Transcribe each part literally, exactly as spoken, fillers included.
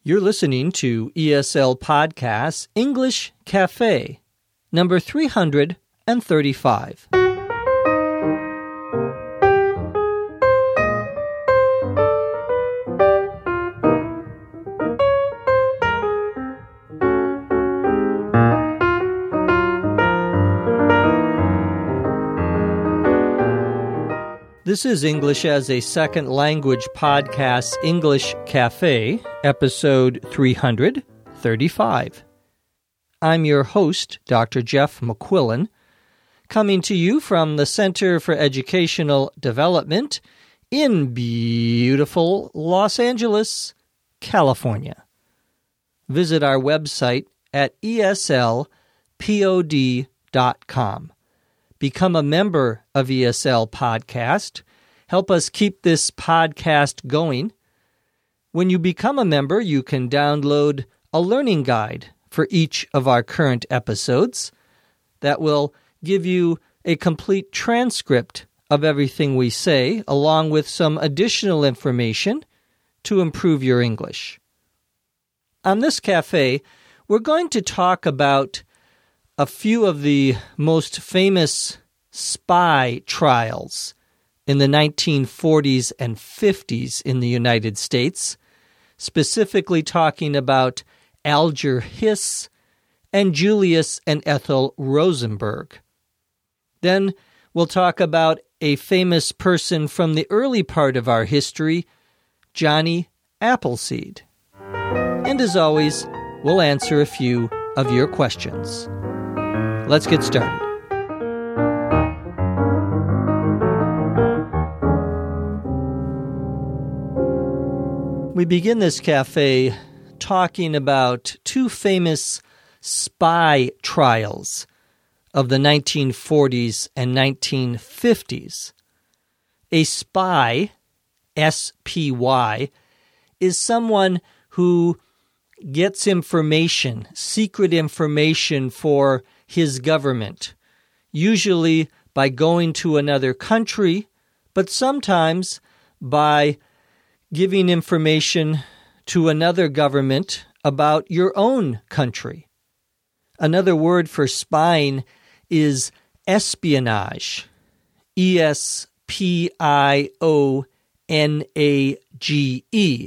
You're listening to E S L Podcasts English Cafe, number three hundred thirty-five. This is English as a Second Language Podcast English Cafe, episode three hundred thirty-five. I'm your host, Doctor Jeff McQuillan, coming to you from the Center for Educational Development in beautiful Los Angeles, California. Visit our website at E S L pod dot com. Become a member of E S L Podcast. Help us keep this podcast going. When you become a member, you can download a learning guide for each of our current episodes that will give you a complete transcript of everything we say, along with some additional information to improve your English. On this cafe, we're going to talk about a few of the most famous spy trials in the nineteen forties and fifties in the United States, specifically talking about Alger Hiss and Julius and Ethel Rosenberg. Then we'll talk about a famous person from the early part of our history, Johnny Appleseed. And as always, we'll answer a few of your questions. Let's get started. We begin this cafe talking about two famous spy trials of the nineteen forties and nineteen fifties. A spy, S P Y, is someone who gets information, secret information for his government, usually by going to another country, but sometimes by giving information to another government about your own country. Another word for spying is espionage, E S P I O N A G E.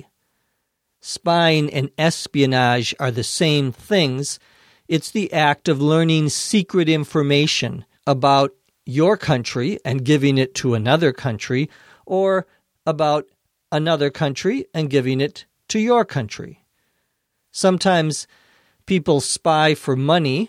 Spying and espionage are the same things. It's the act of learning secret information about your country and giving it to another country, or about another country and giving it to your country. Sometimes people spy for money.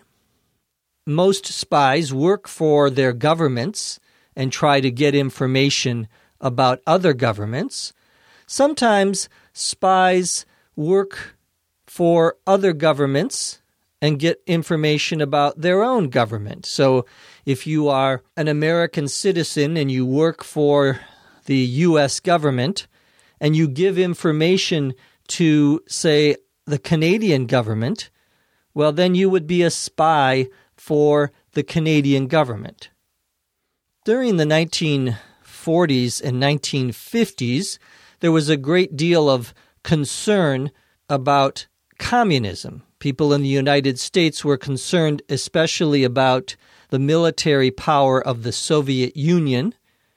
Most spies work for their governments and try to get information about other governments. Sometimes spies work for other governments and get information about their own government. So if you are an American citizen and you work for the U S government and you give information to, say, the Canadian government, well, then you would be a spy for the Canadian government. During the nineteen forties and nineteen fifties, there was a great deal of concern about communism. People in the United States were concerned especially about the military power of the Soviet Union.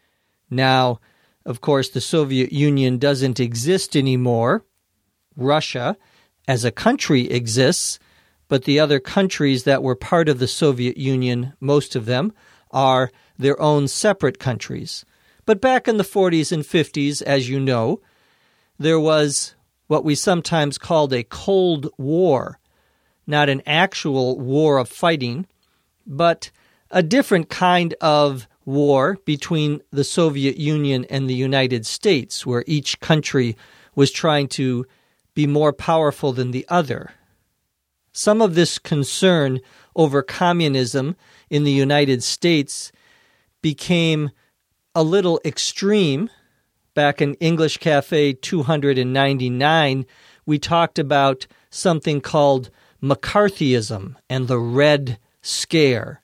Now, of course, the Soviet Union doesn't exist anymore. Russia, as a country, exists, but the other countries that were part of the Soviet Union, most of them, are their own separate countries. But back in the forties and fifties, as you know, there was what we sometimes called a Cold War, not an actual war of fighting, but a different kind of war between the Soviet Union and the United States, where each country was trying to be more powerful than the other. Some of this concern over communism in the United States became a little extreme. Back in English Cafe two hundred ninety-nine, we talked about something called McCarthyism and the Red Scare.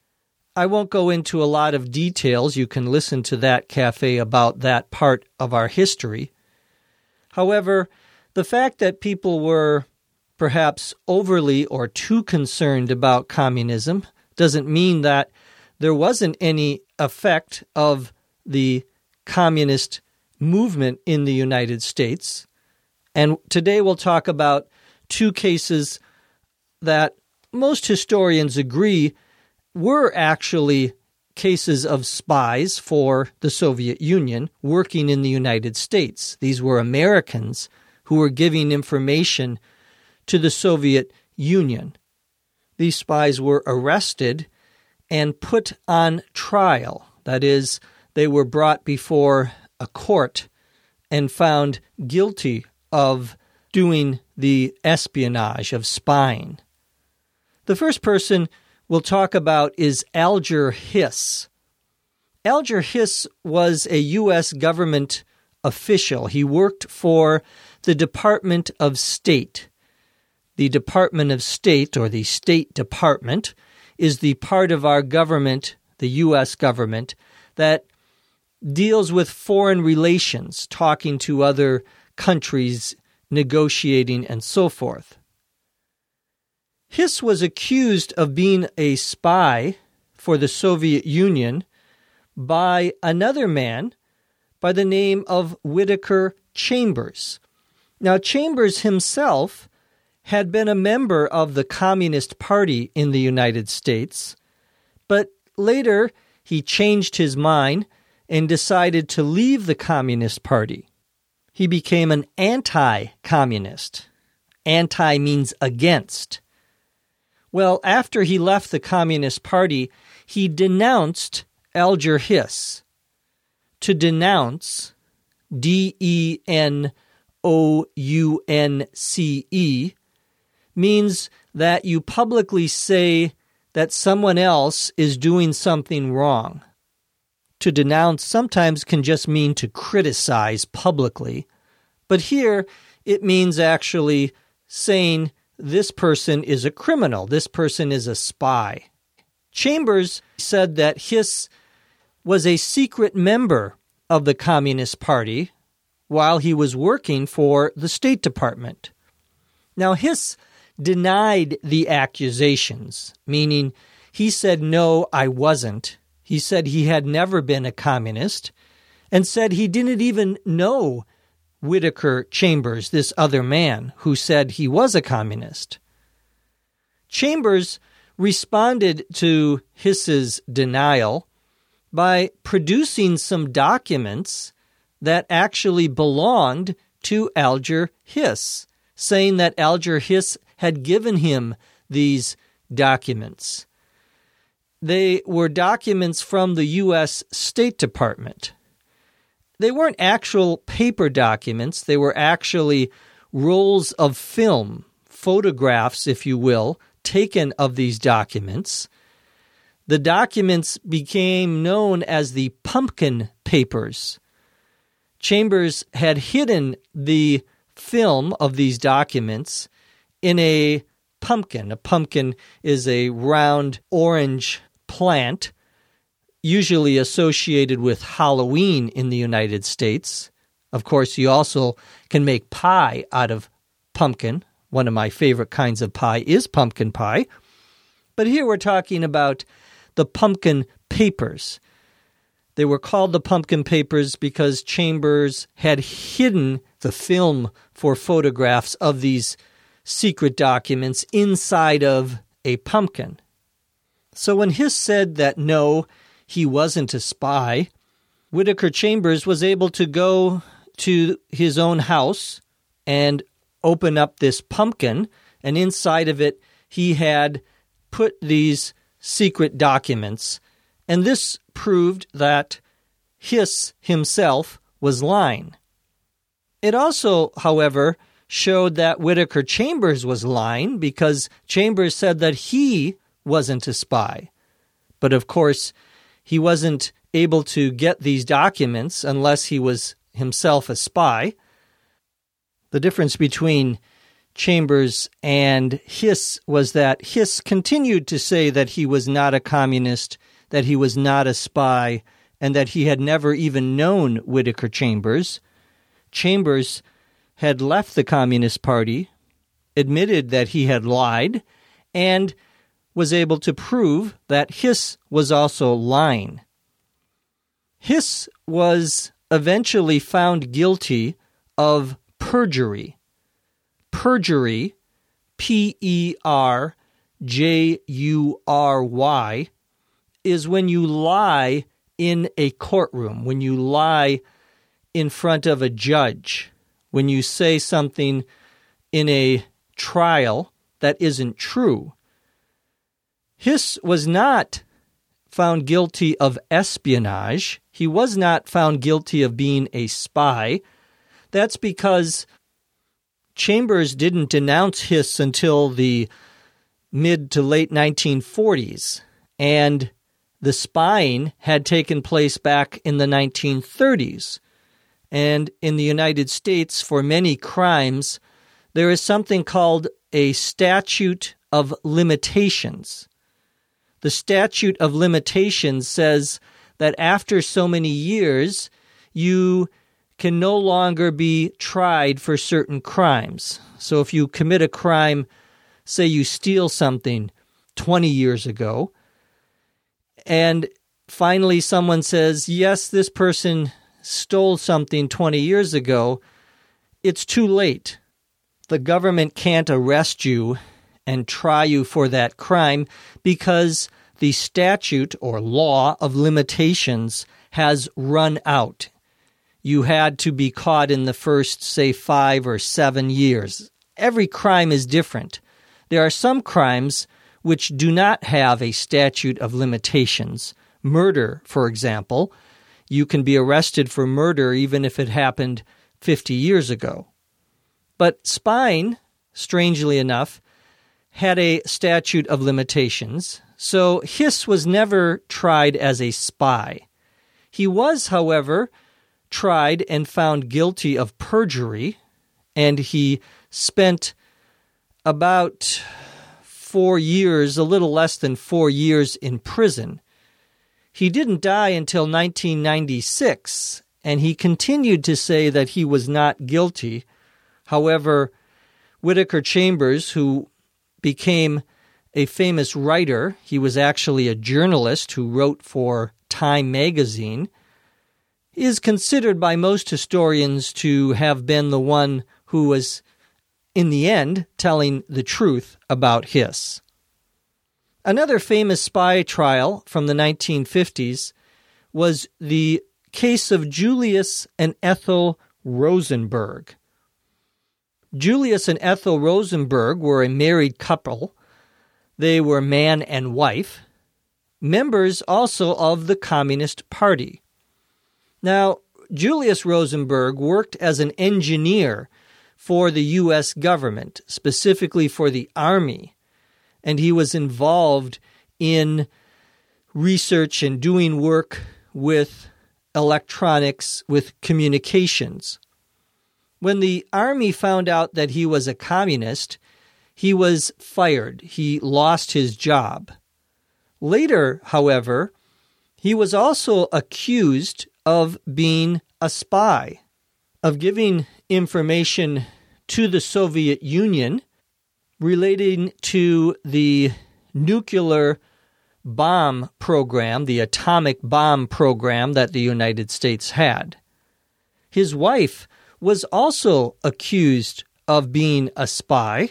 I won't go into a lot of details. You can listen to that cafe about that part of our history. However, The fact that people were perhaps overly or too concerned about communism doesn't mean that there wasn't any effect of the communist movement in the United States. And today we'll talk about two cases that most historians agree were actually cases of spies for the Soviet Union working in the United States. These were Americans who were giving information to the Soviet Union. These spies were arrested and put on trial. That is, they were brought before a court and found guilty of doing the espionage, of spying. The first person we'll talk about is Alger Hiss. Alger Hiss was a U S government official. He worked for the Department of State. The Department of State, or the State Department, is the part of our government, the U S government, that deals with foreign relations, talking to other countries, negotiating, and so forth. Hiss was accused of being a spy for the Soviet Union by another man by the name of Whittaker Chambers. Now, Chambers himself had been a member of the Communist Party in the United States, but later he changed his mind and decided to leave the Communist Party. He became an anti-communist. Anti means against. Well, after he left the Communist Party, he denounced Alger Hiss. To denounce, D E N O U N C E, means that you publicly say that someone else is doing something wrong. To denounce sometimes can just mean to criticize publicly, but here it means actually saying this person is a criminal, this person is a spy. Chambers said that Hiss was a secret member of the Communist Party while he was working for the State Department. Now, Hiss denied the accusations, meaning he said, no, I wasn't. He said he had never been a communist and said he didn't even know Whittaker Chambers, this other man who said he was a communist. Chambers responded to Hiss's denial by producing some documents that actually belonged to Alger Hiss, saying that Alger Hiss had given him these documents. They were documents from the U S State Department. They weren't actual paper documents. They were actually rolls of film, photographs, if you will, taken of these documents. The documents became known as the Pumpkin Papers. Chambers had hidden the film of these documents in a pumpkin. A pumpkin is a round orange plant, usually associated with Halloween in the United States. Of course, you also can make pie out of pumpkin. One of my favorite kinds of pie is pumpkin pie. But here we're talking about the Pumpkin Papers. They were called the Pumpkin Papers because Chambers had hidden the film for photographs of these secret documents inside of a pumpkin. So when Hiss said that no, he wasn't a spy, Whittaker Chambers was able to go to his own house and open up this pumpkin, and inside of it he had put these secret documents, and this proved that Hiss himself was lying. It also, however, showed that Whittaker Chambers was lying because Chambers said that he wasn't a spy. But of course, he wasn't able to get these documents unless he was himself a spy. The difference between Chambers and Hiss was that Hiss continued to say that he was not a communist, that he was not a spy, and that he had never even known Whittaker Chambers. Chambers had left the Communist Party, admitted that he had lied, and was able to prove that Hiss was also lying. Hiss was eventually found guilty of perjury. Perjury, P E R J U R Y, is when you lie in a courtroom, when you lie in front of a judge, when you say something in a trial that isn't true. Hiss was not found guilty of espionage. He was not found guilty of being a spy. That's because Chambers didn't denounce Hiss until the mid to late nineteen forties, and the spying had taken place back in the nineteen thirties. And in the United States, for many crimes, there is something called a statute of limitations. The statute of limitations says that after so many years, you can no longer be tried for certain crimes. So if you commit a crime, say you steal something twenty years ago, and finally someone says, yes, this person stole something twenty years ago, it's too late. The government can't arrest you and try you for that crime because the statute or law of limitations has run out. You had to be caught in the first, say, five or seven years. Every crime is different. There are some crimes which do not have a statute of limitations. Murder, for example. You can be arrested for murder even if it happened fifty years ago. But spying, strangely enough, had a statute of limitations, so Hiss was never tried as a spy. He was, however, tried and found guilty of perjury, and he spent about four years, a little less than four years in prison. He didn't die until nineteen ninety-six, and he continued to say that he was not guilty. However, Whittaker Chambers, who became a famous writer, he was actually a journalist who wrote for Time magazine, is considered by most historians to have been the one who was, in the end, telling the truth about Hiss. Another famous spy trial from the nineteen fifties was the case of Julius and Ethel Rosenberg. Julius and Ethel Rosenberg were a married couple. They were man and wife, members also of the Communist Party. Now, Julius Rosenberg worked as an engineer for the U S government, specifically for the Army, and he was involved in research and doing work with electronics, with communications. When the Army found out that he was a communist, he was fired. He lost his job. Later, however, he was also accused of being a spy, of giving information to the Soviet Union relating to the nuclear bomb program, the atomic bomb program that the United States had. His wife was also accused of being a spy.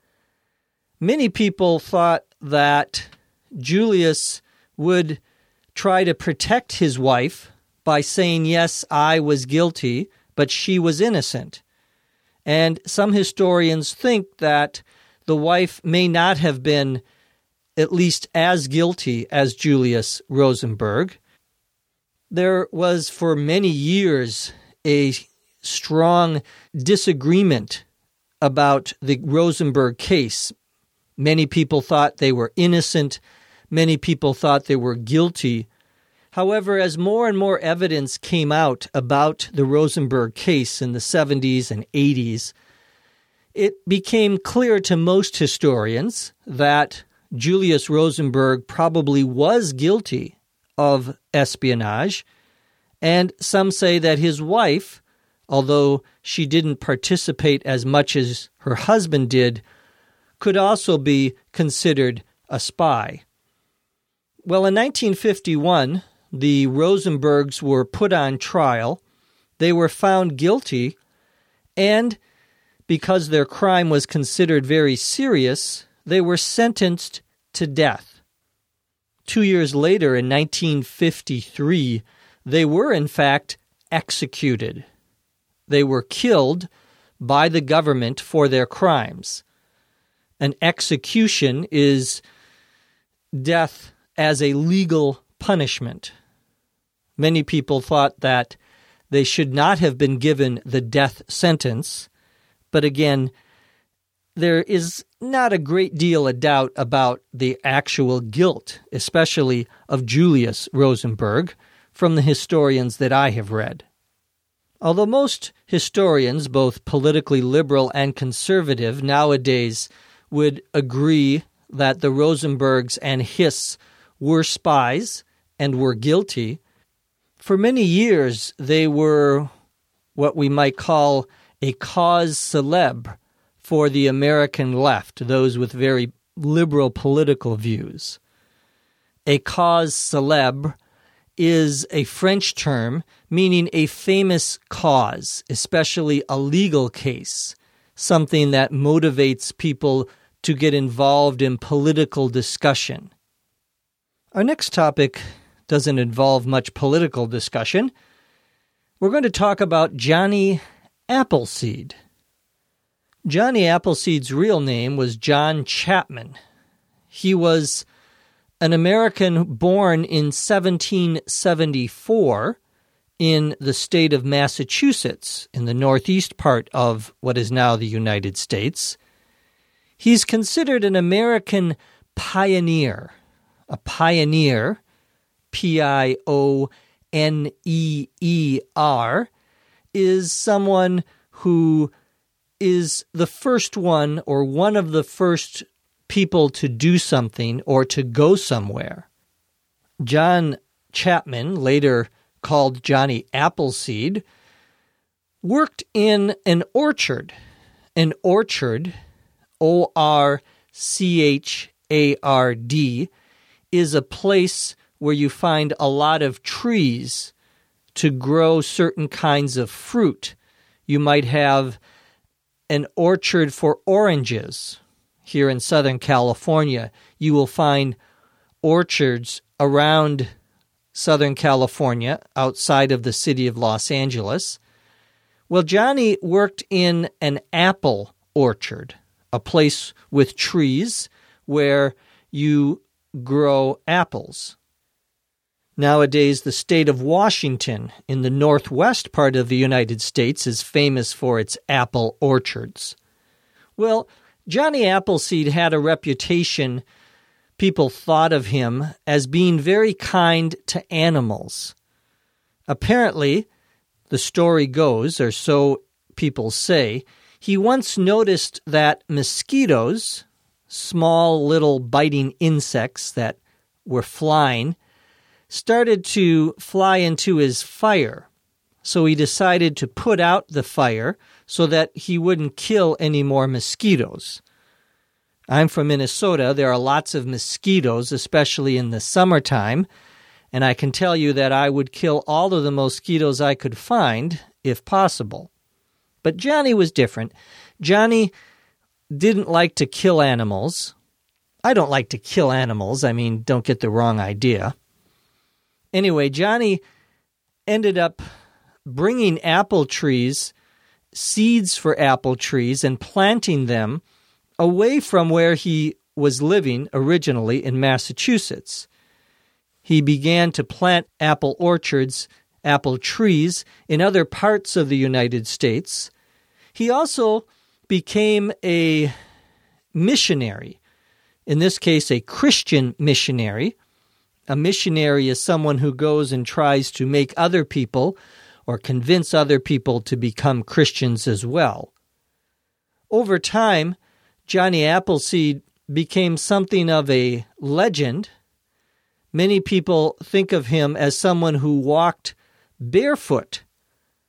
Many people thought that Julius would try to protect his wife by saying, yes, I was guilty, but she was innocent. And some historians think that the wife may not have been at least as guilty as Julius Rosenberg. There was for many years a strong disagreement about the Rosenberg case. Many people thought they were innocent. Many people thought they were guilty. However, as more and more evidence came out about the Rosenberg case in the seventies and eighties, it became clear to most historians that Julius Rosenberg probably was guilty of espionage, and some say that his wife although she didn't participate as much as her husband did, could also be considered a spy. Well, in nineteen fifty-one, the Rosenbergs were put on trial. They were found guilty, and because their crime was considered very serious, they were sentenced to death. Two years later, in nineteen fifty-three, they were in fact executed. They were killed by the government for their crimes. An execution is death as a legal punishment. Many people thought that they should not have been given the death sentence, but again, there is not a great deal of doubt about the actual guilt, especially of Julius Rosenberg, from the historians that I have read. Although most historians, both politically liberal and conservative, nowadays would agree that the Rosenbergs and Hiss were spies and were guilty, for many years they were what we might call a cause célèbre for the American left, those with very liberal political views. A cause célèbre is a French term meaning a famous cause, especially a legal case, something that motivates people to get involved in political discussion. Our next topic doesn't involve much political discussion. We're going to talk about Johnny Appleseed. Johnny Appleseed's real name was John Chapman. He was an American born in seventeen seventy-four in the state of Massachusetts, in the northeast part of what is now the United States. He's considered an American pioneer. A pioneer, P I O N E E R, is someone who is the first one or one of the first people to do something or to go somewhere. John Chapman, later called Johnny Appleseed, worked in an orchard. An orchard, O R C H A R D, is a place where you find a lot of trees to grow certain kinds of fruit. You might have an orchard for oranges. Here in Southern California, you will find orchards around Southern California, outside of the city of Los Angeles. Well, Johnny worked in an apple orchard, a place with trees where you grow apples. Nowadays, the state of Washington in the northwest part of the United States is famous for its apple orchards. Well, Johnny Appleseed had a reputation. People thought of him as being very kind to animals. Apparently, the story goes, or so people say, he once noticed that mosquitoes, small little biting insects that were flying, started to fly into his fire. So he decided to put out the fire so that he wouldn't kill any more mosquitoes. I'm from Minnesota. There are lots of mosquitoes, especially in the summertime, and I can tell you that I would kill all of the mosquitoes I could find, if possible. But Johnny was different. Johnny didn't like to kill animals. I don't like to kill animals. I mean, don't get the wrong idea. Anyway, Johnny ended up bringing apple trees, seeds for apple trees, and planting them away from where he was living originally in Massachusetts. He began to plant apple orchards, apple trees in other parts of the United States. He also became a missionary, in this case a Christian missionary. A missionary is someone who goes and tries to make other people or convince other people to become Christians as well. Over time, Johnny Appleseed became something of a legend. Many people think of him as someone who walked barefoot.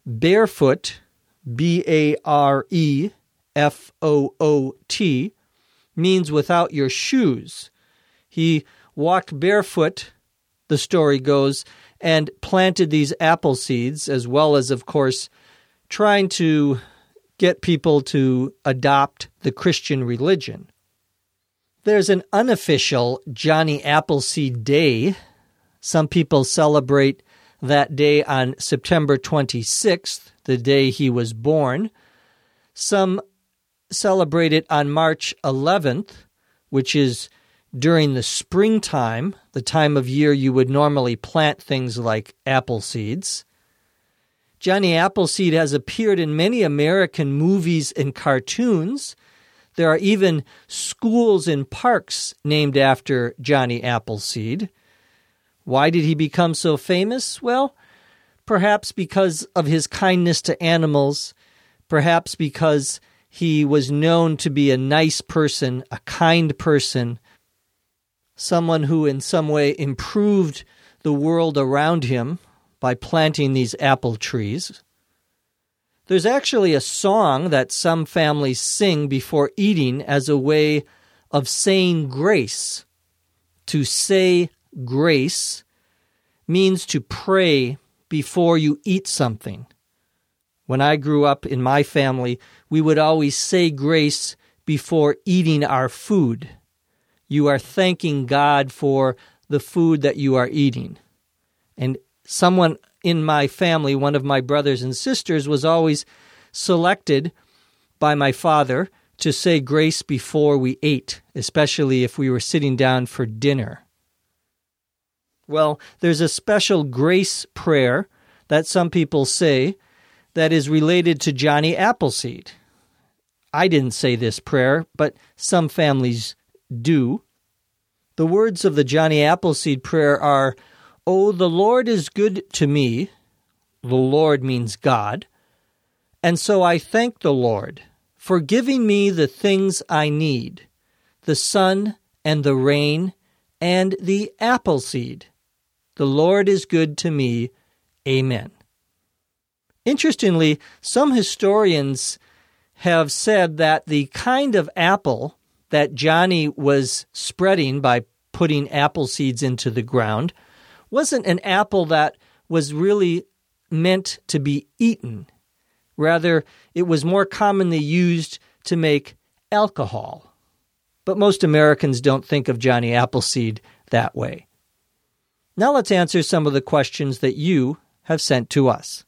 barefoot, B A R E F O O T, means without your shoes. He walked barefoot, the story goes, and planted these apple seeds, as well as, of course, trying to get people to adopt the Christian religion. There's an unofficial Johnny Appleseed Day. Some people celebrate that day on September twenty-sixth, the day he was born. Some celebrate it on March eleventh, which is during the springtime, the time of year you would normally plant things like apple seeds. Johnny Appleseed has appeared in many American movies and cartoons. There are even schools and parks named after Johnny Appleseed. Why did he become so famous? Well, perhaps because of his kindness to animals, perhaps because he was known to be a nice person, a kind person, someone who in some way improved the world around him by planting these apple trees. There's actually a song that some families sing before eating as a way of saying grace. To say grace means to pray before you eat something. When I grew up in my family, we would always say grace before eating our food. You are thanking God for the food that you are eating. And someone in my family, one of my brothers and sisters, was always selected by my father to say grace before we ate, especially if we were sitting down for dinner. Well, there's a special grace prayer that some people say that is related to Johnny Appleseed. I didn't say this prayer, but some families do. The words of the Johnny Appleseed prayer are, "Oh, the Lord is good to me." The Lord means God. "And so I thank the Lord for giving me the things I need, the sun and the rain and the apple seed. The Lord is good to me. Amen." Interestingly, some historians have said that the kind of apple that Johnny was spreading by putting apple seeds into the ground wasn't an apple that was really meant to be eaten. Rather, it was more commonly used to make alcohol. But most Americans don't think of Johnny Appleseed that way. Now let's answer some of the questions that you have sent to us.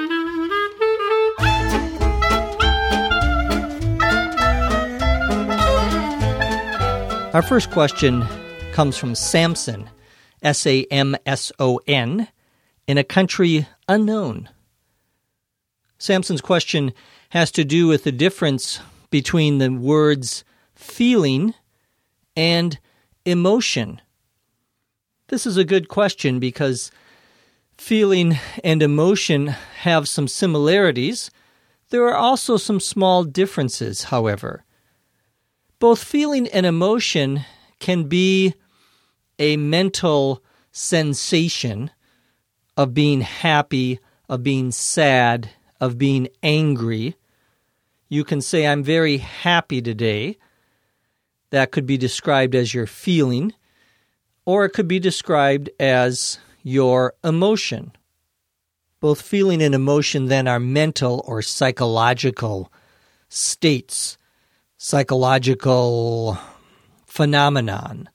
Our first question comes from Samson, S A M S O N, in a country unknown. Samson's question has to do with the difference between the words feeling and emotion. This is a good question because feeling and emotion have some similarities. There are also some small differences, however. Both feeling and emotion can be a mental sensation of being happy, of being sad, of being angry. You can say, "I'm very happy today." That could be described as your feeling, or it could be described as your emotion. Both feeling and emotion then are mental or psychological states, psychological phenomenon.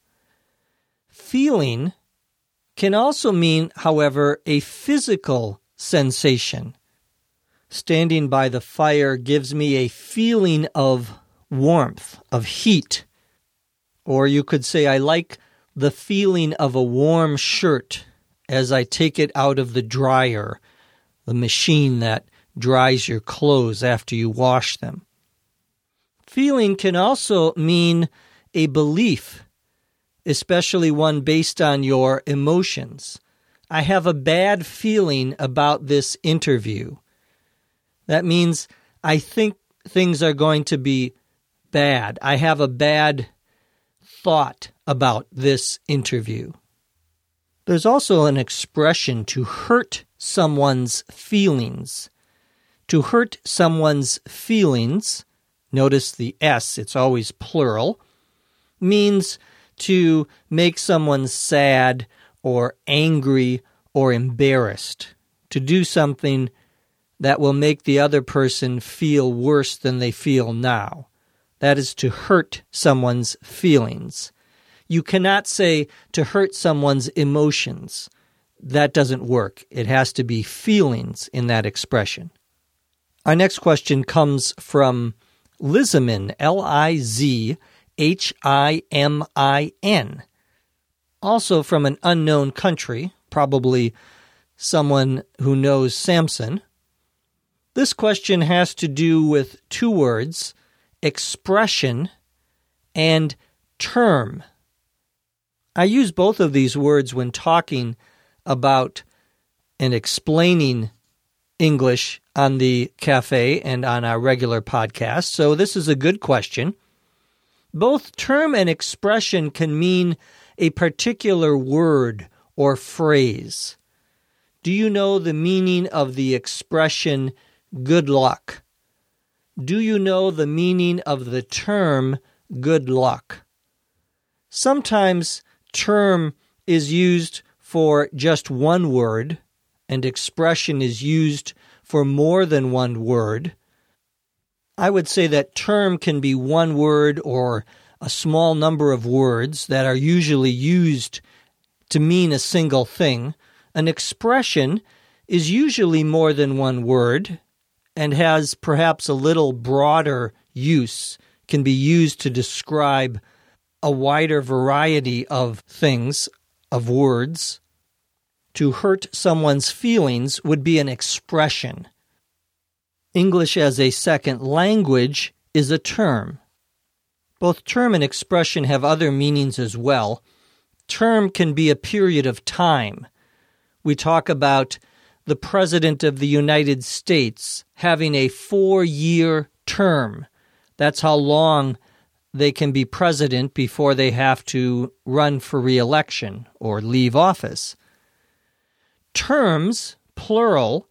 Feeling can also mean, however, a physical sensation. Standing by the fire gives me a feeling of warmth, of heat. Or you could say, I like the feeling of a warm shirt as I take it out of the dryer, the machine that dries your clothes after you wash them. Feeling can also mean a belief, especially one based on your emotions. I have a bad feeling about this interview. That means I think things are going to be bad. I have a bad thought about this interview. There's also an expression to hurt someone's feelings. To hurt someone's feelings, notice the S, it's always plural, means to make someone sad or angry or embarrassed, to do something that will make the other person feel worse than they feel now. That is to hurt someone's feelings. You cannot say to hurt someone's emotions. That doesn't work. It has to be feelings in that expression. Our next question comes from Lizamin, L I Z H I M I N. Also from an unknown country, probably someone who knows Samson. This question has to do with two words, expression and term. I use both of these words when talking about and explaining English on the cafe and on our regular podcast, so this is a good question. Both term and expression can mean a particular word or phrase. Do you know the meaning of the expression good luck? Do you know the meaning of the term good luck? Sometimes term is used for just one word, and expression is used for more than one word. I would say that term can be one word or a small number of words that are usually used to mean a single thing. An expression is usually more than one word and has perhaps a little broader use, can be used to describe a wider variety of things, of words. To hurt someone's feelings would be an expression. English as a second language is a term. Both term and expression have other meanings as well. Term can be a period of time. We talk about the President of the United States having a four-year term. That's how long they can be president before they have to run for re-election or leave office. Terms, plural,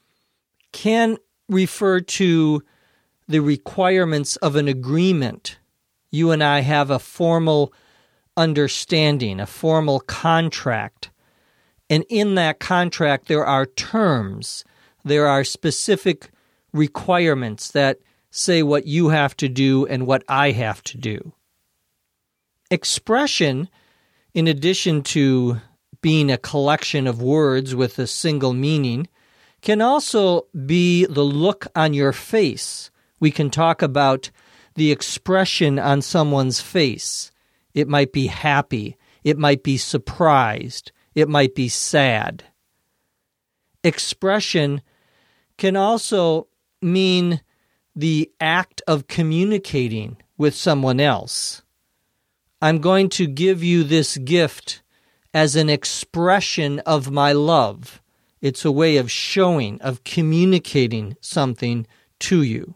can refer to the requirements of an agreement. You and I have a formal understanding, a formal contract. And in that contract, there are terms. There are specific requirements that say what you have to do and what I have to do. Expression, in addition to being a collection of words with a single meaning, can also be the look on your face. We can talk about the expression on someone's face. It might be happy. It might be surprised. It might be sad. Expression can also mean the act of communicating with someone else. I'm going to give you this gift as an expression of my love. It's a way of showing, of communicating something to you.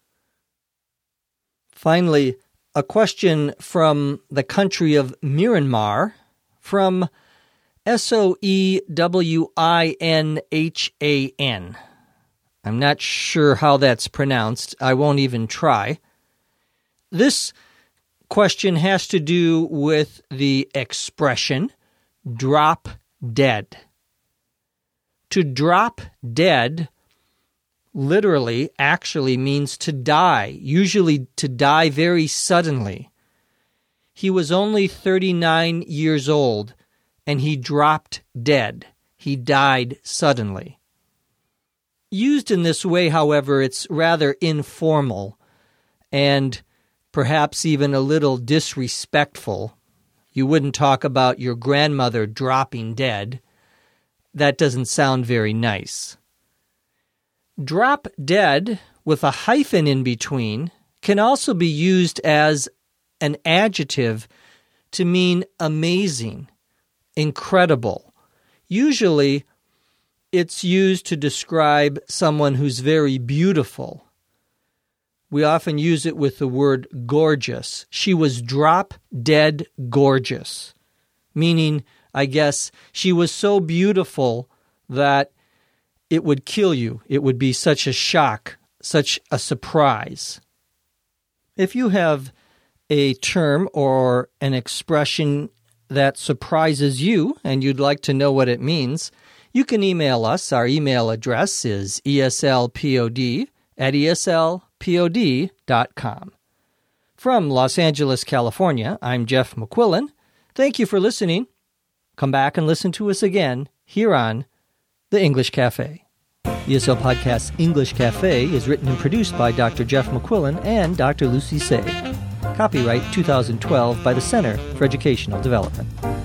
Finally, a question from the country of Myanmar, from S O E W I N H A N. I'm not sure how that's pronounced. I won't even try. This question has to do with the expression drop dead. To drop dead literally actually means to die, usually to die very suddenly. He was only thirty-nine years old, and he dropped dead. He died suddenly. Used in this way, however, it's rather informal and perhaps even a little disrespectful. You wouldn't talk about your grandmother dropping dead. That doesn't sound very nice. Drop dead with a hyphen in between can also be used as an adjective to mean amazing, incredible. Usually, it's used to describe someone who's very beautiful. We often use it with the word gorgeous. She was drop dead gorgeous, meaning, I guess, she was so beautiful that it would kill you. It would be such a shock, such a surprise. If you have a term or an expression that surprises you and you'd like to know what it means, you can email us. Our email address is eslpod at eslpod dot com. From Los Angeles, California, I'm Jeff McQuillan. Thank you for listening. Come back and listen to us again here on The English Cafe. E S L Podcast's English Cafe is written and produced by Doctor Jeff McQuillan and Doctor Lucy Say. Copyright two thousand twelve by the Center for Educational Development.